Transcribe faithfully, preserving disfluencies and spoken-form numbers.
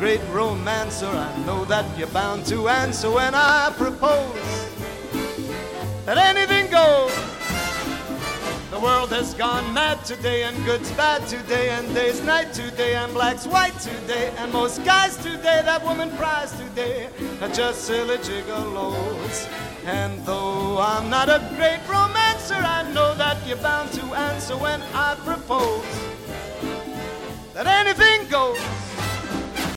great romancer, I know that you're bound to answer when I propose that anything goes. The world has gone mad today, and good's bad today, and day's night today, and black's white today, and most guys today that woman prize today are just silly gigolos. And though I'm not a great romancer, I know that you're bound to answer when I propose that anything goes.